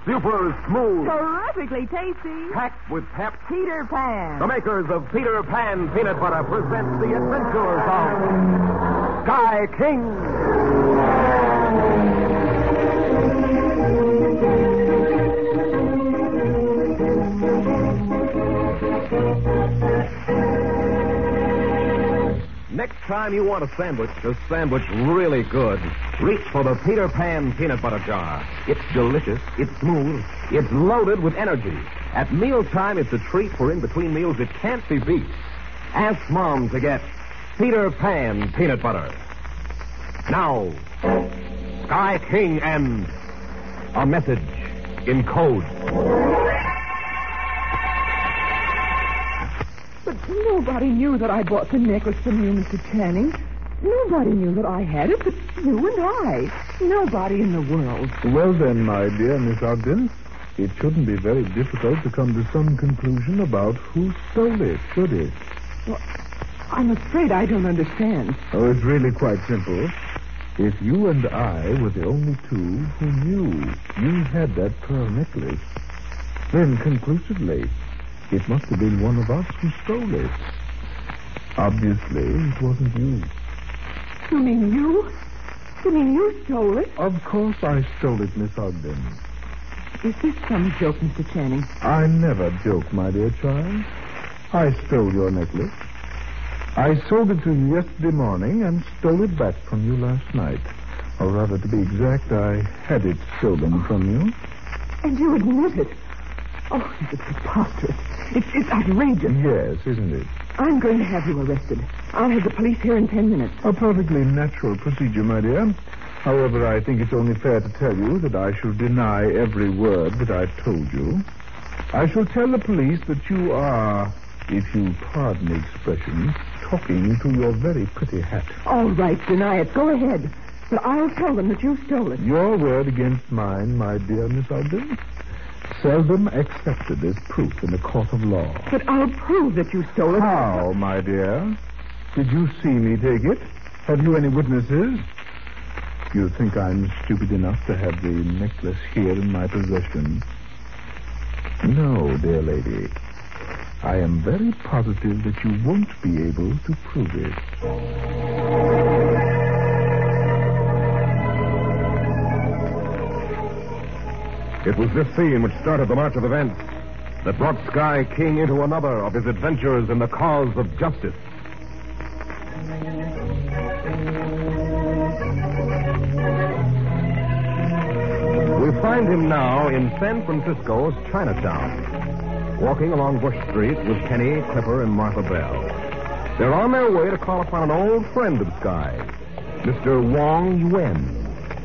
super smooth, Terrifically tasty. packed with pep. Peter Pan. The makers of Peter Pan Peanut Butter present the adventures of Sky King. Next time you want a sandwich really good, reach for the Peter Pan Peanut Butter Jar. It's delicious, it's smooth, it's loaded with energy. At mealtime, it's a treat for in-between meals it can't be beat. Ask Mom to get Peter Pan Peanut Butter. Now, Sky King and a message in code. But nobody knew that I bought the necklace from you, Mr. Channing. Nobody knew that I had it but you and I. Nobody in the world. Well then, my dear Miss Ogden, it shouldn't be very difficult to come to some conclusion about who stole it, should it? Well, I'm afraid I don't understand. Oh, it's really quite simple. If you and I were the only two who knew you had that pearl necklace, then conclusively, it must have been one of us who stole it. Obviously, it wasn't you. You mean you? You mean you stole it? Of course I stole it, Miss Ogden. Is this some joke, Mr. Channing? I never joke, my dear child. I stole your necklace. I sold it to you yesterday morning and stole it back from you last night. Or rather, to be exact, I had it stolen from you. And you admit it. Oh, it's preposterous. It's outrageous. Yes, isn't it? I'm going to have you arrested. I'll have the police here in 10 minutes. A perfectly natural procedure, my dear. However, I think it's only fair to tell you that I shall deny every word that I've told you. I shall tell the police that you are, if you pardon the expression, talking to your very pretty hat. All right, deny it. Go ahead. But I'll tell them that you stole it. Your word against mine, my dear Miss Ogden. Seldom accepted as proof in a court of law. But I'll prove that you stole it. How, my dear? Did you see me take it? Have you any witnesses? You think I'm stupid enough to have the necklace here in my possession? No, dear lady. I am very positive that you won't be able to prove it. It was this scene which started the march of events that brought Sky King into another of his adventures in the cause of justice. We find him now in San Francisco's Chinatown, walking along Bush Street with Kenny, Clipper, and Martha Bell. They're on their way to call upon an old friend of Sky's, Mr. Wong Yuen.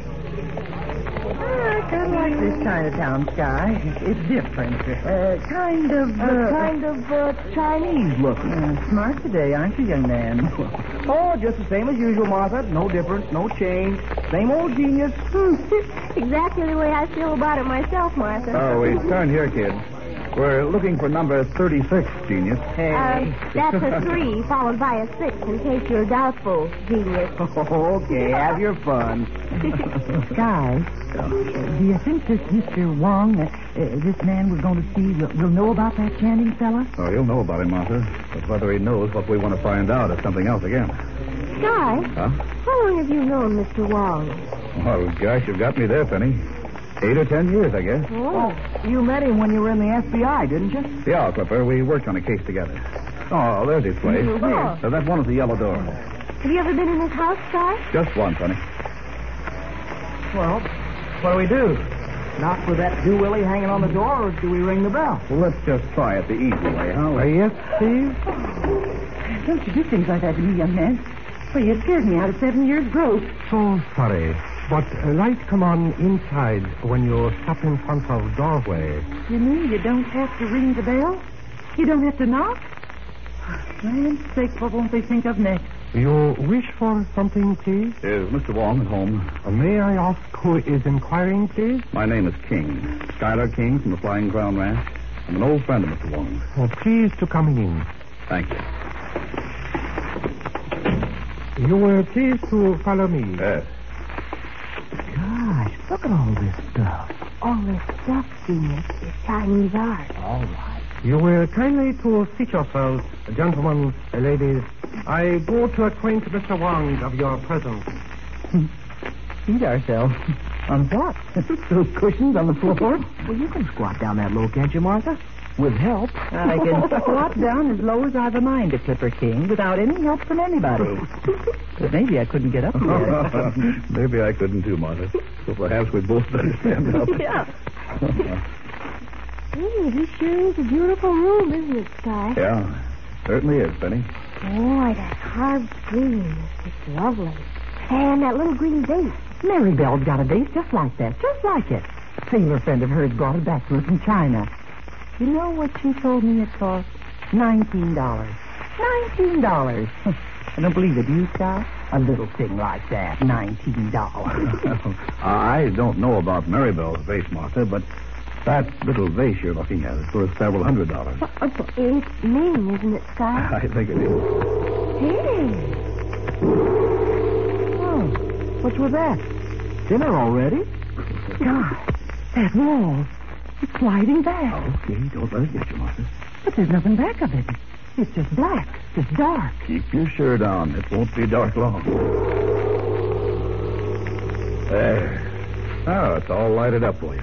I kind of like this Chinatown, Sky. It's different. Kind of Chinese looking. Smart today, aren't you, young man? Oh, just the same as usual, Martha. No difference, no change. Same old genius. Exactly the way I feel about it myself, Martha. Oh, we turn here, kid. We're looking for number 36, genius. That's a 3 followed by a 6 in case you're doubtful, genius. Okay, have your fun. Sky, do you think this Mr. Wong, this man we're going to see, will know about that Channing fella? Oh, he'll know about him, Martha. But whether he knows what we want to find out is something else again. Sky, Huh? how long have you known Mr. Wong? Oh, gosh, you've got me there, Penny. 8 or 10 years, I guess. Oh. You met him when you were in the FBI, didn't you? Yeah, Clipper. We worked on a case together. Oh, there's his place. Oh. That one with the yellow door. Have you ever been in his house, Sky? Just once, honey. Well, what do we do? Knock with that do willy hanging on the door, or do we ring the bell? Well, let's just try it the easy way, huh? Yes, Steve? Don't you do things like that to me, young man. Well, you scared me out of 7 years' growth. So sorry, but light come on inside when you stop in front of doorway. You mean you don't have to ring the bell? You don't have to knock? Land's sake, what won't they think of next? You wish for something, please? Is Mr. Wong at home? May I ask who is inquiring, please? My name is King. Schuyler King from the Flying Crown Ranch. I'm an old friend of Mr. Wong. Oh, please to come in. Thank you. You will please to follow me. Yes. Gosh, look at all this stuff. All this stuff, Nick, is Chinese art. All right. You will kindly to seat yourselves, gentlemen, ladies. I go to acquaint Mr. Wong of your presence. Seat ourselves. On what? Those cushions on the floor? Well, you can squat down that low, can't you, Martha? With help. I can squat down as low as I've a mind to, Clipper King, without any help from anybody. But maybe I couldn't get up yet. Maybe I couldn't too, Martha. So perhaps we both better stand up. Yeah. Hey, this sure is a beautiful room, isn't it, Sky? Yeah, certainly is, Penny. Boy, that carved screen. It's lovely. And that little green vase. Mary Bell's got a vase just like that, just like it. A sailor friend of hers brought it back to her from China. You know what she told me it cost? $19. $19. I don't believe it, you, Sky? A little thing like that, $19. I don't know about Maribel's vase, Martha, but that little vase you're looking at is worth several $100s. It's mean, isn't it, Sky? I think it is. Hey. Oh, what's with that? Dinner already? God, that wall. It's sliding back. Okay, don't let it get you, Martha. But there's nothing back of it. It's just black, just dark. Keep your shirt on. It won't be dark long. There. Now it's all lighted up for you.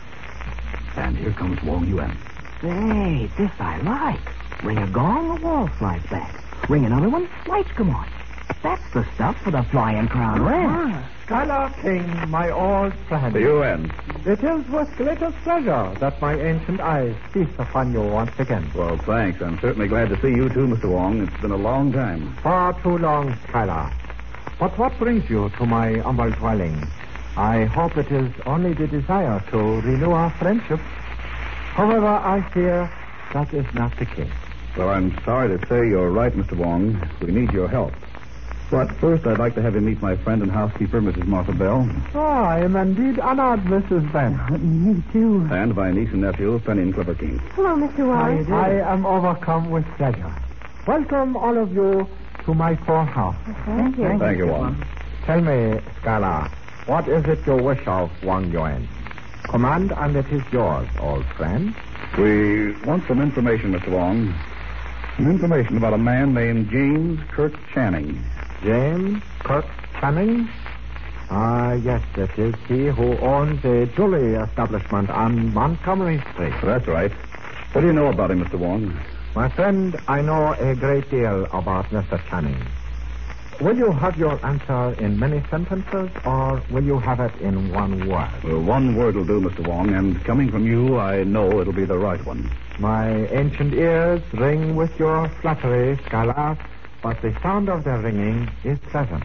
And here comes Wong Yuan. Say, this I like. Ring a gong, the wall slides back. Ring another one, lights come on. That's the stuff for the flying crown red. Skylar King, my old friend. The UN. It is with greatest pleasure that my ancient eyes feast upon you once again. Well, thanks. I'm certainly glad to see you, too, Mr. Wong. It's been a long time. Far too long, Skylar. But what brings you to my humble dwelling? I hope it is only the desire to renew our friendship. However, I fear that is not the case. Well, I'm sorry to say you're right, Mr. Wong. We need your help. But first, I'd like to have you meet my friend and housekeeper, Mrs. Martha Bell. Oh, I am indeed honored, Mrs. Ben. Me too. And my niece and nephew, Penny and Clipper King. Hello, Mr. Wong. I am overcome with pleasure. Welcome, all of you, to my poor house. Thank you. Thank you, Wong. Tell me, Skylar, what is it you wish of Wang Yuan? Command, and it is yours, old friend. We want some information, Mr. Wong. Some information about a man named James Kirk Channing. James Kirk Channing? Ah, yes, it is he who owns a jewelry establishment on Montgomery Street. That's right. What do you know about him, Mr. Wong? My friend, I know a great deal about Mr. Channing. Will you have your answer in many sentences, or will you have it in one word? Well, one word will do, Mr. Wong, and coming from you, I know it'll be the right one. My ancient ears ring with your flattery, Skylar, but the sound of their ringing is pleasant.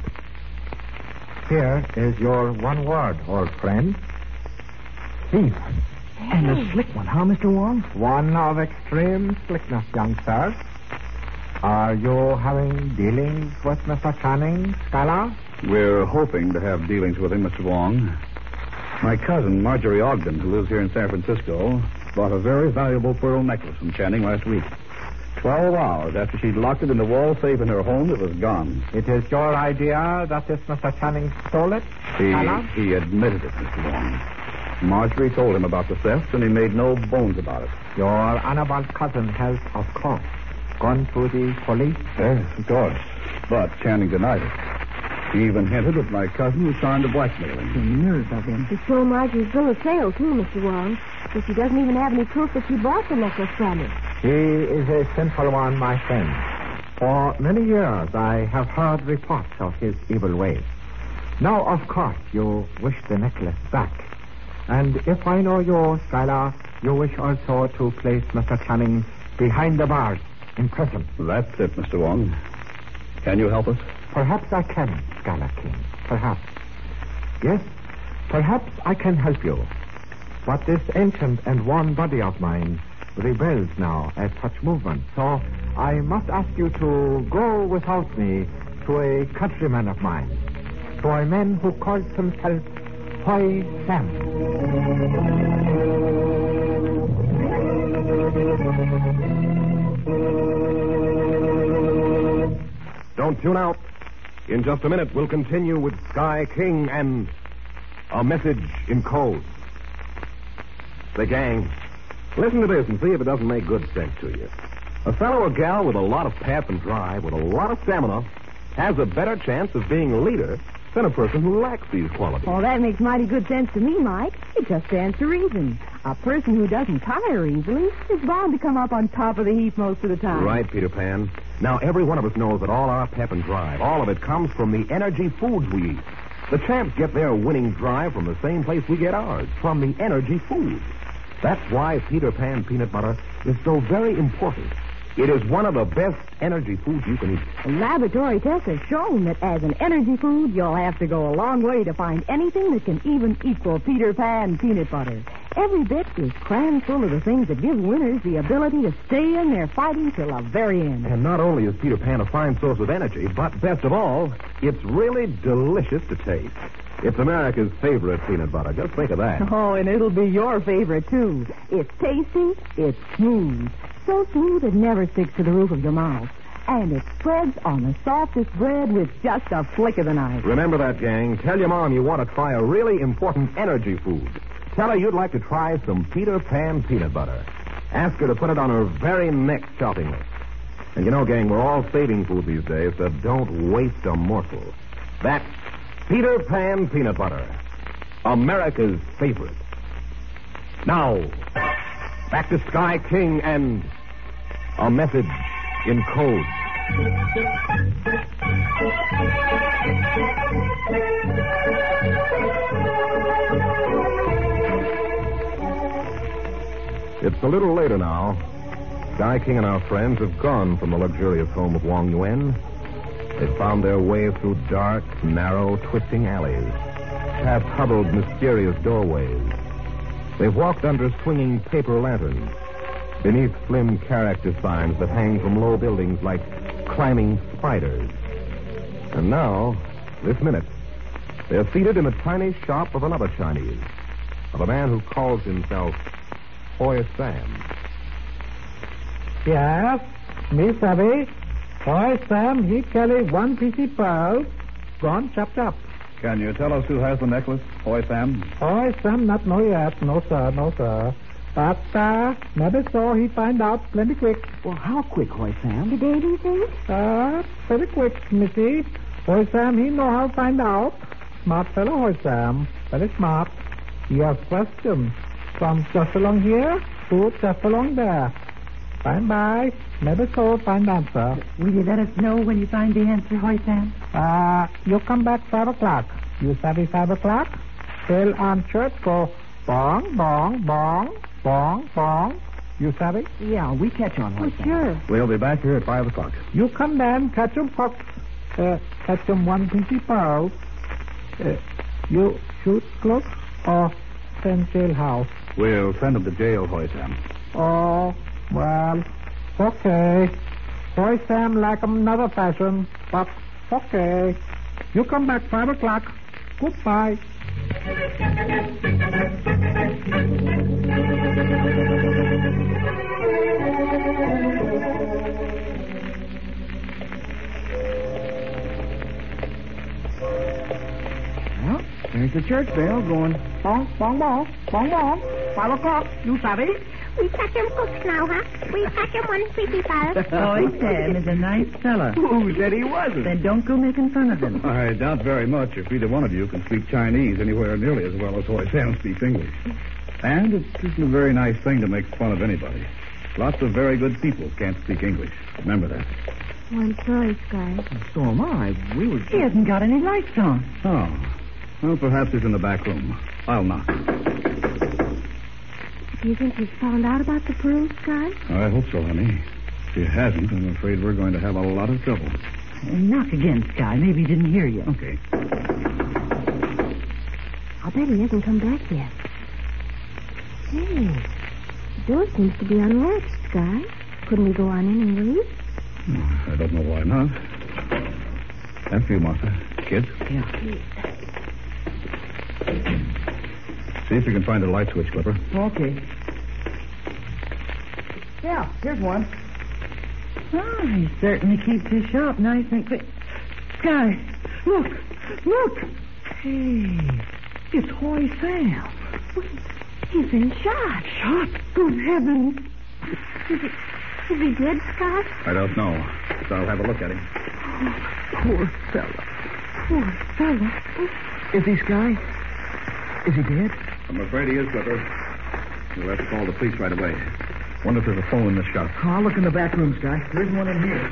Here is your one word, old friend. Thief. And a slick one, huh, Mr. Wong? One of extreme slickness, young sir. Are you having dealings with Mr. Channing, Skylar? We're hoping to have dealings with him, Mr. Wong. My cousin, Marjorie Ogden, who lives here in San Francisco, bought a very valuable pearl necklace from Channing last week. 12 hours after she'd locked it in the wall safe in her home, it was gone. It is your idea that this Mr. Channing stole it, Skylar? He admitted it, Mr. Wong. Marjorie told him about the theft, and he made no bones about it. Your honorable cousin has, of course, gone to the police? Yes, of course. But Channing denied it. He even hinted that my cousin was trying to blackmail him. The nerve of him. He stole Marjorie's bill of sale, too, Mr. Wong. But she doesn't even have any proof that she bought the necklace from him. He is a sinful one, my friend. For many years, I have heard reports of his evil ways. Now, of course, you wish the necklace back. And if I know you, Skylar, you wish also to place Mr. Channing behind the bars in prison. That's it, Mr. Wong. Can you help us? Perhaps I can, Skylar King. Perhaps. Yes, perhaps I can help you. But this ancient and worn body of mine rebels now at such movement. So I must ask you to go without me to a countryman of mine. To a man who calls himself Hoy Sam. Don't tune out. In just a minute, we'll continue with Sky King and A Message in Code. Say, gang, listen to this and see if it doesn't make good sense to you. A fellow or gal with a lot of pep and drive, with a lot of stamina, has a better chance of being a leader than a person who lacks these qualities. Oh, that makes mighty good sense to me, Mike. It just stands to reason. A person who doesn't tire easily is bound to come up on top of the heap most of the time. Right, Peter Pan. Now, every one of us knows that all our pep and drive, all of it comes from the energy foods we eat. The champs get their winning drive from the same place we get ours, from the energy foods. That's why Peter Pan peanut butter is so very important. It is one of the best energy foods you can eat. Laboratory tests have shown that as an energy food, you'll have to go a long way to find anything that can even equal Peter Pan peanut butter. Every bit is crammed full of the things that give winners the ability to stay in their fighting till the very end. And not only is Peter Pan a fine source of energy, but best of all, it's really delicious to taste. It's America's favorite peanut butter. Just think of that. Oh, and it'll be your favorite, too. It's tasty, it's smooth. So smooth it never sticks to the roof of your mouth. And it spreads on the softest bread with just a flick of the knife. Remember that, gang. Tell your mom you want to try a really important energy food. Tell her you'd like to try some Peter Pan peanut butter. Ask her to put it on her very next shopping list. And you know, gang, we're all saving food these days, so don't waste a morsel. That's Peter Pan peanut butter, America's favorite. Now, back to Sky King and a message in code. It's a little later now. Sky King and our friends have gone from the luxurious home of Wong Yuen. They've found their way through dark, narrow, twisting alleys, past huddled, mysterious doorways. They've walked under swinging paper lanterns, beneath slim character signs that hang from low buildings like climbing spiders. And now, this minute, they're seated in a tiny shop of another Chinese, of a man who calls himself Hoi Sam. Yes, me savvy. Hoi Sam, he carry one piece pearl, gone chopped up. Can you tell us who has the necklace, Hoi Sam? Hoi Sam not know yet. No, sir, no, sir. But, maybe so he find out plenty quick. Well, how quick, Hoi Sam? Today, do you think? Pretty quick, missy. Hoi Sam, he know how to find out. Smart fellow, Hoi Sam. Very smart. He has questions. From just along here to just along there. Bye. Maybe so find answer. Will you let us know when you find the answer, Hoi Sam? You come back 5 o'clock. You savvy 5 o'clock? Bell on church go bong, bong, bong, bong, bong. You savvy? Yeah, we catch on, Hoi Sam. Sure. We'll be back here at 5 o'clock. You come then, catch 'em pucks. Catch 'em one piece pearl. You shoot close or send jailhouse? We'll send him to jail, Hoi Sam. Oh, well, okay. Hoi Sam like another fashion, but okay. You come back 5 o'clock. Goodbye. Well, there's the church bell going bong, bong, bong, bong, bong. 5 o'clock. You savvy? We catch him cooks now, huh? We catch him one pretty fellow. Hoi Sam is a nice fella. Who said he wasn't? Then don't go making fun of him. I doubt very much if either one of you can speak Chinese anywhere nearly as well as Hoi Sam speaks English. And it isn't a very nice thing to make fun of anybody. Lots of very good people can't speak English. Remember that. Oh, I'm sorry, Sky. So am I. We were... He hasn't got any lights on. Oh. Well, perhaps he's in the back room. I'll knock. Do you think he's found out about the pearls, Sky? I hope so, honey. If he hasn't, I'm afraid we're going to have a lot of trouble. Knock again, Sky. Maybe he didn't hear you. Okay. I'll bet he hasn't come back yet. Hey, the door seems to be unlatched, Sky. Couldn't we go on in and leave? Oh, I don't know why not. After you, Martha. Kids? Yeah. See if you can find a light switch, Clipper. Okay. Yeah, here's one. Oh, he certainly keeps his shop nice and clean. Sky, look. Hey, it's Hoi Sam. He's been shot. Shot? Good heavens. Is he dead, Scott? I don't know. So I'll have a look at him. Poor fella. Poor fella. Is he, Sky? Is he dead? I'm afraid he is, Clipper. You'll have to call the police right away. Wonder if there's a phone in the shop. I'll look in the back room, Sky. There isn't one in here.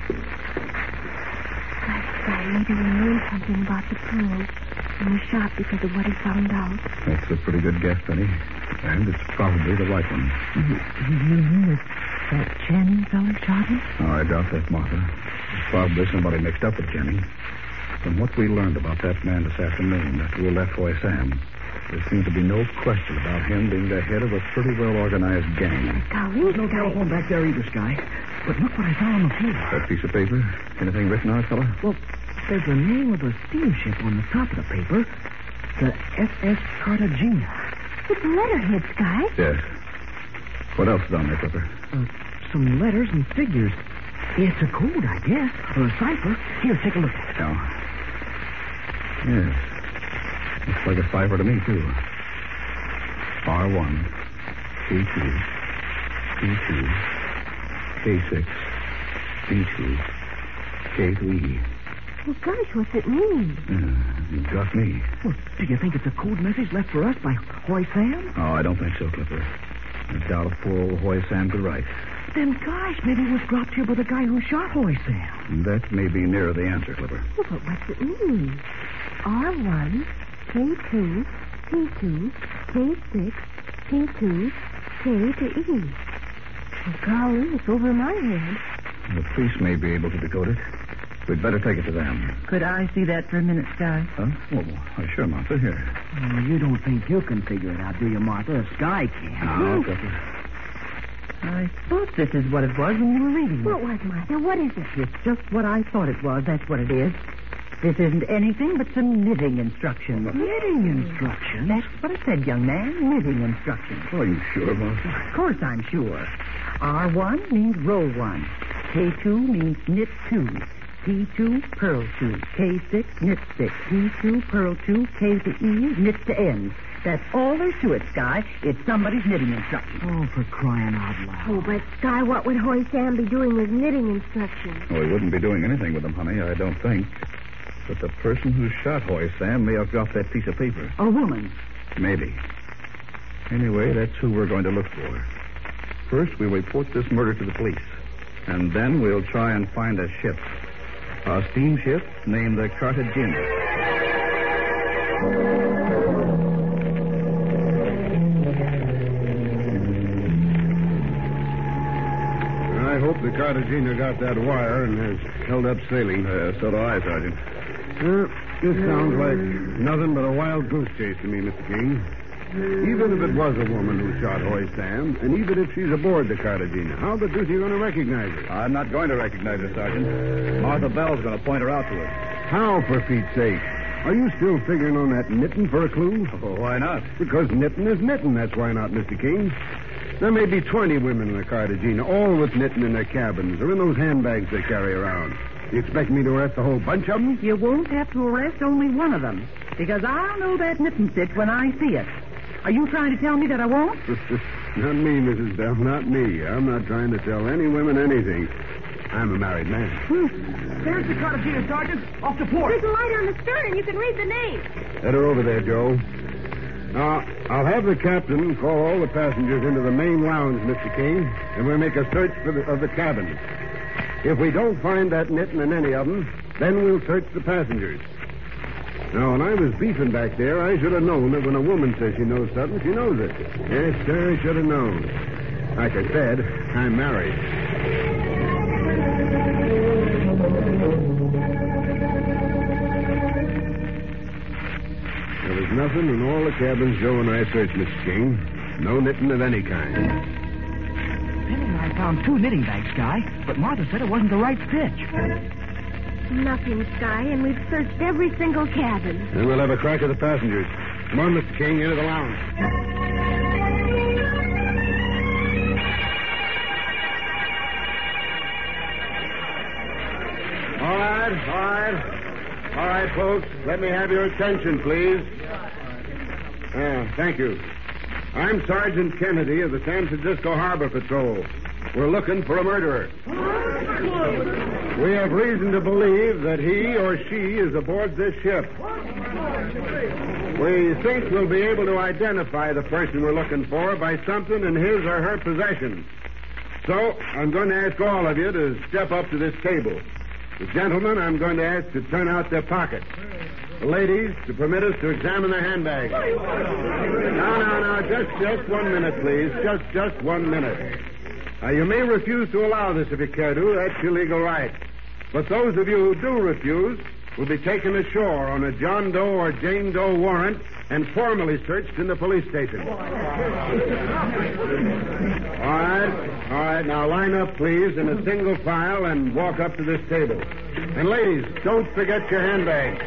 Scott, maybe we learned something about the pearls in the shop because of what he found out. That's a pretty good guess, Penny. And it's probably the right one. You mean that Channing fellow shot him? Oh, I doubt that, Martha. There's probably somebody mixed up with Channing. From what we learned about that man this afternoon after we left Hoy Sam, there seems to be no question about him being the head of a pretty well-organized gang. There's no telephone back there either, Sky. But look what I found on the floor. That piece of paper? Anything written on it, fella? Well, there's the name of a steamship on the top of the paper. The SS Cartagena. It's a letterhead, Sky. Yes. What else is on there, Clipper? Some letters and figures. It's a code, I guess. Or a cipher. Here, take a look. No. Yes. Looks like a cipher to me, too. R1, C2, C2, K6, B2, K3. Well, gosh, what's it mean? You got me. Well, do you think it's a code message left for us by Hoy Sam? Oh, I don't think so, Clipper. I doubt if poor old Hoy Sam could write. Then, gosh, maybe it was dropped here by the guy who shot Hoy Sam. That may be nearer the answer, Clipper. Well, but what's it mean? R1, K2, P2, K6, P2, K to E. Well, golly, it's over my head. The police may be able to decode it. We'd better take it to them. Could I see that for a minute, Sky? Huh? Well, sure, Martha. Here. Oh, you don't think you can figure it out, do you, Martha? Sky can. Now, Clipper. I thought this is what it was when you were reading it. What was, Martha? What is it? It's just what I thought it was. That's what it is. This isn't anything but some knitting instructions. Knitting instructions? That's what I said, young man. Knitting instructions. Are you sure, Martha? Of course I'm sure. R1 means row 1. K2 means knit 2. P2, purl 2. K6, knit 6. P2, purl 2. K to E, knit to N. That's all there's to it, Sky. It's somebody's knitting instructions. Oh, for crying out loud. Oh, but, Sky, what would Hoy Sam be doing with knitting instructions? Well, he wouldn't be doing anything with them, honey, I don't think. But the person who shot Hoy Sam may have dropped that piece of paper. A woman. Maybe. Anyway, that's who we're going to look for. First, we'll report this murder to the police. And then we'll try and find a ship. A steamship named the Cartagena. I hope the Cartagena got that wire and has held up sailing. So do I, Sergeant. This sounds like nothing but a wild goose chase to me, Mr. King. Even if it was a woman who shot Hoy Sam, and even if she's aboard the Cartagena, how the deuce are you going to recognize her? I'm not going to recognize her, Sergeant. Martha Bell's going to point her out to us. How, for Pete's sake? Are you still figuring on that knitting for a clue? Oh, why not? Because knitting is knitting, that's why not, Mr. King. There may be 20 women in the Cartagena, all with knitting in their cabins or in those handbags they carry around. You expect me to arrest the whole bunch of them? You won't have to arrest only one of them, because I'll know that knitting stitch when I see it. Are you trying to tell me that I won't? Not me, Mrs. Bell, not me. I'm not trying to tell any women anything. I'm a married man. There's the Cartagena, Sergeant. Off to port. There's a light on the stern, and you can read the name. Head her over there, Joe. Now, I'll have the captain call all the passengers into the main lounge, Mr. King, and we'll make a search of the cabin. If we don't find that knitting in any of them, then we'll search the passengers. Now, when I was beefing back there, I should have known that when a woman says she knows something, she knows it. Yes, sir, I should have known. Like I said, I'm married. There was nothing in all the cabins Joe and I searched, Mr. King. No knitting of any kind. Penny and I found 2 knitting bags, Sky, but Martha said it wasn't the right stitch. Nothing, Sky, and we've searched every single cabin. Then we'll have a crack at the passengers. Come on, Mr. King, into the lounge. All right, folks. Let me have your attention, please. Thank you. I'm Sergeant Kennedy of the San Francisco Harbor Patrol. We're looking for a murderer. We have reason to believe that he or she is aboard this ship. We think we'll be able to identify the person we're looking for by something in his or her possession. So, I'm going to ask all of you to step up to this table. The gentlemen, I'm going to ask to turn out their pockets. The ladies, to permit us to examine their handbags. No. Just 1 minute, please. Just 1 minute. You may refuse to allow this if you care to. That's your legal right. But those of you who do refuse will be taken ashore on a John Doe or Jane Doe warrant and formally searched in the police station. All right. Now line up, please, in a single file and walk up to this table. And ladies, don't forget your handbags.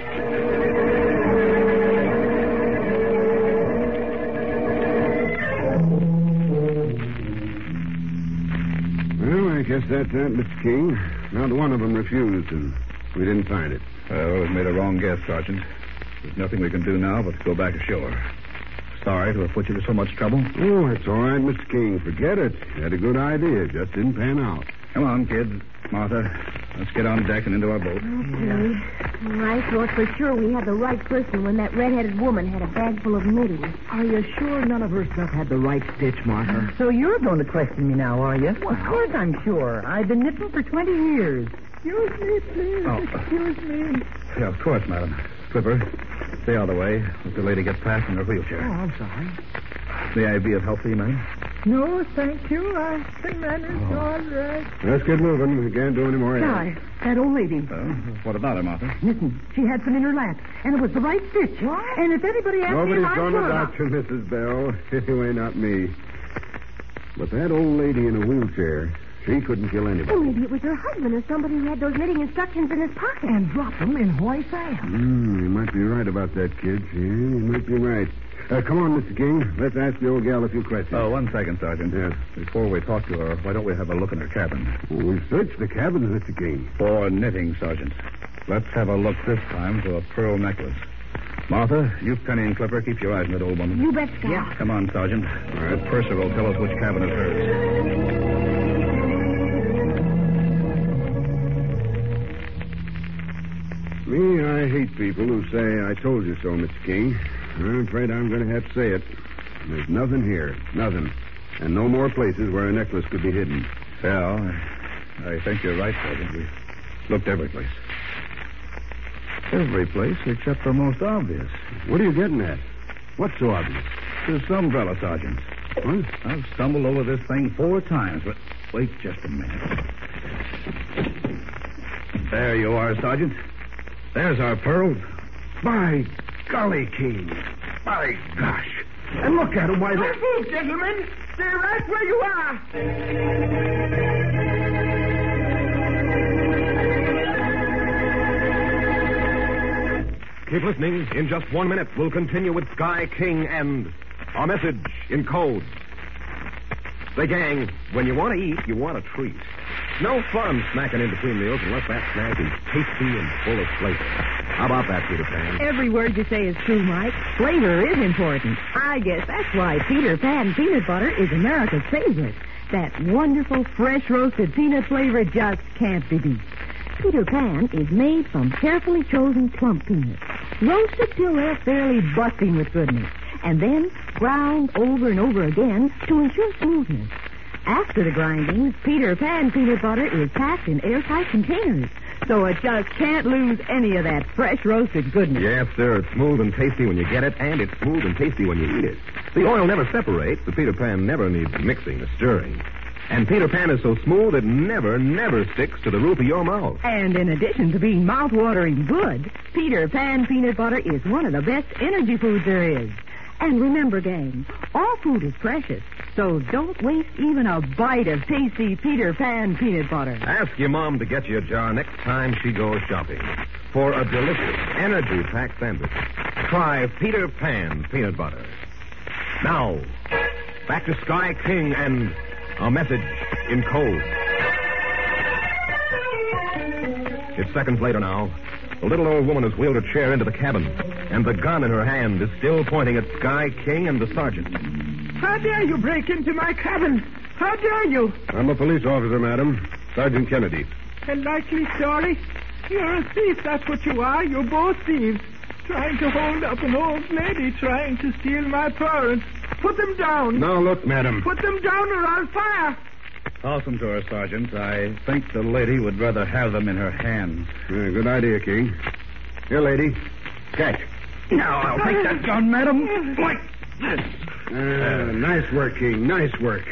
Well, I guess that's that, Mr. King. Not one of them refused, and we didn't find it. Well, we've made a wrong guess, Sergeant. There's nothing we can do now but to go back ashore. Sorry to have put you to so much trouble. Oh, it's all right, Mr. King. Forget it. You had a good idea. Just didn't pan out. Come on, kids. Martha, let's get on deck and into our boat. Okay. I thought for sure we had the right person when that red-headed woman had a bag full of knitting. Are you sure none of her stuff had the right stitch, Martha? So you're going to question me now, are you? Well, of course I'm sure. I've been knitting for 20 years. Excuse me, please. Oh. Excuse me. Yeah, of course, madam. Clipper, stay out of the way. Let the lady get past in her wheelchair. Oh, I'm sorry. May I be of help to you, madam? No, thank you. I can manage all right. Let's get moving. We can't do any more. Guy, that old lady. What about her, Martha? Listen, she had some in her lap, and it was the right stitch. What? And if anybody asks Nobody's me, I'm going to sure doubt you, Mrs. Bell. Anyway, not me. But that old lady in a wheelchair, she couldn't kill anybody. Well, maybe it was her husband or somebody who had those knitting instructions in his pocket. And drop them in Hoy Sam. You might be right about that, kid. Yeah, you might be right. Come on, Mr. King. Let's ask the old gal a few questions. Oh, 1 second, Sergeant. Yes. Before we talk to her, why don't we have a look in her cabin? Well, we've searched the cabin, Mr. King. For knitting, Sergeant. Let's have a look this time for a pearl necklace. Martha, you, Penny, and Clipper, keep your eyes on that old woman. You bet, Scout. Yeah. Come on, Sergeant. All right, Purser will tell us which cabin is hers. Me, I hate people who say, I told you so, Mr. King. I'm afraid I'm going to have to say it. There's nothing here. Nothing. And no more places where a necklace could be hidden. Yeah, I think you're right, Sergeant. We looked every place. Every place except the most obvious. What are you getting at? What's so obvious? This umbrella, Sergeant. What? I've stumbled over this thing 4 times, but wait just a minute. There you are, Sergeant. There's our pearls. By golly, King. By gosh. And look at them, why they're... move, gentlemen. Stay right where you are. Keep listening. In just 1 minute, we'll continue with Sky King and our message in code. Say, gang, when you want to eat, you want a treat. No fun snacking in between meals unless that snack is tasty and full of flavor. How about that, Peter Pan? Every word you say is true, Mike. Flavor is important. I guess that's why Peter Pan peanut butter is America's favorite. That wonderful, fresh roasted peanut flavor just can't be beat. Peter Pan is made from carefully chosen plump peanuts, roasted till they're fairly busting with goodness, and then ground over and over again to ensure smoothness. After the grinding, Peter Pan peanut butter is packed in airtight containers, so it just can't lose any of that fresh roasted goodness. Yes, sir. It's smooth and tasty when you get it, and it's smooth and tasty when you eat it. The oil never separates. The Peter Pan never needs mixing or stirring. And Peter Pan is so smooth it never sticks to the roof of your mouth. And in addition to being mouth-watering good, Peter Pan peanut butter is one of the best energy foods there is. And remember, gang, all food is precious, so don't waste even a bite of tasty Peter Pan peanut butter. Ask your mom to get you a jar next time she goes shopping for a delicious, energy-packed sandwich. Try Peter Pan peanut butter. Now, back to Sky King and a message in code. It's seconds later now. The little old woman has wheeled her chair into the cabin, and the gun in her hand is still pointing at Sky King and the sergeant. How dare you break into my cabin? How dare you? I'm a police officer, madam. Sergeant Kennedy. A likely story? You're a thief, that's what you are. You're both thieves. Trying to hold up an old lady, trying to steal my pearls. Put them down. Now, look, madam. Put them down or I'll fire. Toss them to her, Sergeant. I think the lady would rather have them in her hands. Good idea, King. Here, lady. Catch. Now, I'll take that gun, madam. Like this. Nice work, King. Nice work.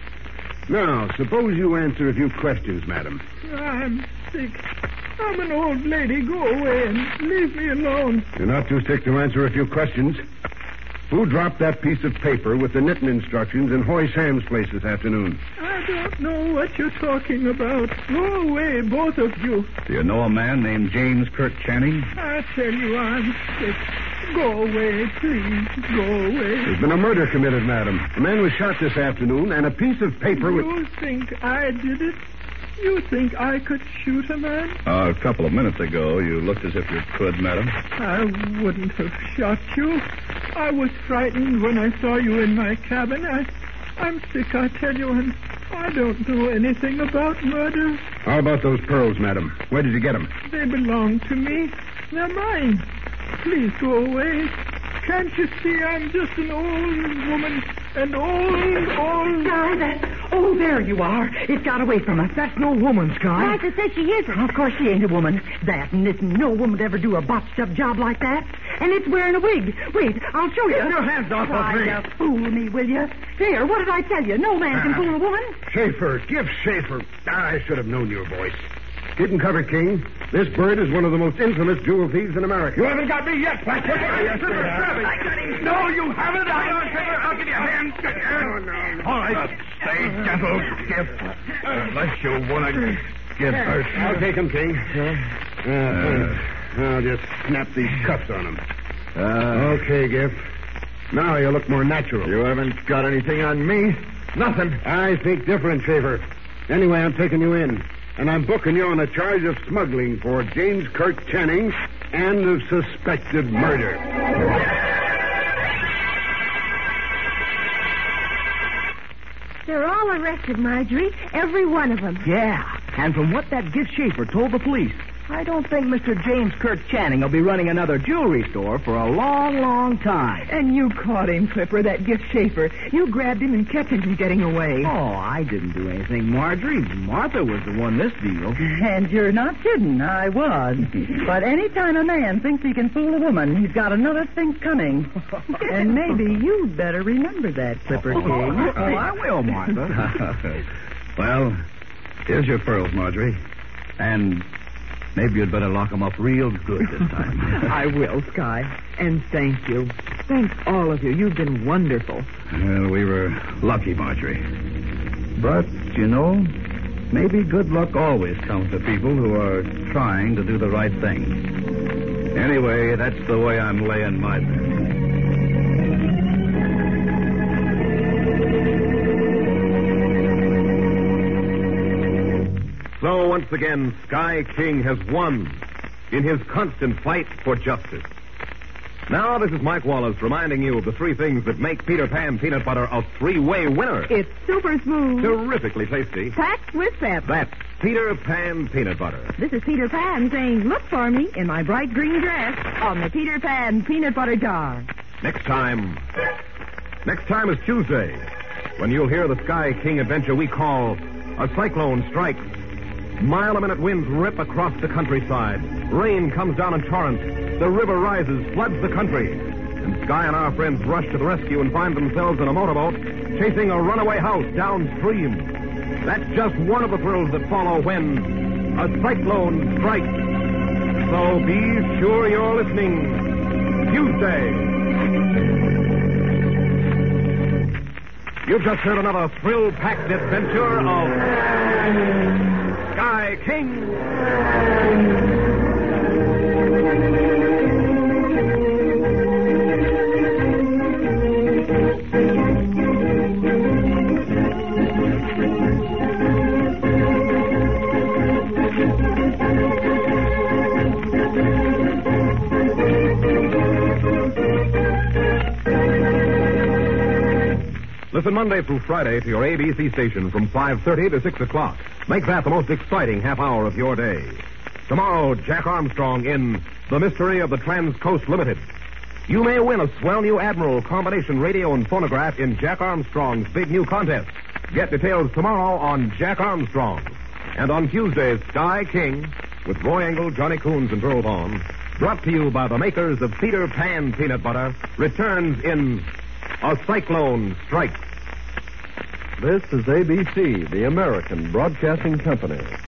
Now, suppose you answer a few questions, madam. I'm sick. I'm an old lady. Go away and leave me alone. You're not too sick to answer a few questions. Who dropped that piece of paper with the knitting instructions in Hoy Sam's place this afternoon? I don't know what you're talking about. Go away, both of you. Do you know a man named James Kirk Channing? I tell you, I'm sick. Go away, please. Go away. There's been a murder committed, madam. A man was shot this afternoon, and a piece of paper with... You think I did it? You think I could shoot a man? A couple of minutes ago, you looked as if you could, madam. I wouldn't have shot you. I was frightened when I saw you in my cabin. I'm sick, I tell you, and I don't know anything about murder. How about those pearls, madam? Where did you get them? They belong to me. They're mine. Please go away. Can't you see I'm just an old woman? An old... Oh, there you are. It got away from us. That's no woman, Sky. Martha says she isn't. Of course she ain't a woman. That and this, no woman would ever do a botched-up job like that. And it's wearing a wig. Wait, I'll show you. Get your hands off of me. Try to fool me, will you? Here, what did I tell you? No man can fool a woman. Schaefer, give Schaefer. I should have known your voice. Keep him covered, King. This bird is one of the most infamous jewel thieves in America. You haven't got me yet, Blackfoot. Yes, sir. I got him. No, you haven't. I'll give you a hand. Oh, no. All right. Stay gentle, Skip. Unless you want to get hurt. I'll take him, King. I'll just snap these cuffs on him. Okay, Giff. Now you look more natural. You haven't got anything on me? Nothing. I think different, Schaefer. Anyway, I'm taking you in. And I'm booking you on a charge of smuggling for James Kirk Channing and of suspected murder. They're all arrested, Marjorie. Every one of them. Yeah, and from what that Gift Schaefer told the police, I don't think Mr. James Kirk Channing will be running another jewelry store for a long, long time. And you caught him, Clipper, that Gift Schaefer. You grabbed him and kept him from getting away. Oh, I didn't do anything, Marjorie. Martha was the one this deal. And you're not kidding. I was. But any time a man thinks he can fool a woman, he's got another thing coming. And maybe you'd better remember that, Clipper King. Oh, I will, Martha. Well, here's your pearls, Marjorie. And maybe you'd better lock them up real good this time. I will, Sky. And thank you. Thanks, all of you. You've been wonderful. Well, we were lucky, Marjorie. But, you know, maybe good luck always comes to people who are trying to do the right thing. Anyway, that's the way I'm laying my bet. So, once again, Sky King has won in his constant fight for justice. Now, this is Mike Wallace reminding you of the three things that make Peter Pan peanut butter a three-way winner. It's super smooth. Terrifically tasty. Packed with pep. That's Peter Pan peanut butter. This is Peter Pan saying, look for me in my bright green dress on the Peter Pan peanut butter jar. Next time is Tuesday, when you'll hear the Sky King adventure we call A Cyclone Strikes. Mile-a-minute winds rip across the countryside. Rain comes down in torrents. The river rises, floods the country. And Sky and our friends rush to the rescue and find themselves in a motorboat chasing a runaway house downstream. That's just one of the thrills that follow when a cyclone strikes. So be sure you're listening Tuesday. You've just heard another thrill-packed adventure of Sky King. Listen Monday through Friday to your ABC station from 5:30 to 6 o'clock. Make that the most exciting half hour of your day. Tomorrow, Jack Armstrong in The Mystery of the Transcoast Limited. You may win a swell new Admiral combination radio and phonograph in Jack Armstrong's big new contest. Get details tomorrow on Jack Armstrong. And on Tuesday, Sky King with Roy Engel, Johnny Coons, and Earl Vaughn, brought to you by the makers of Peter Pan Peanut Butter, returns in A Cyclone Strikes. This is ABC, the American Broadcasting Company.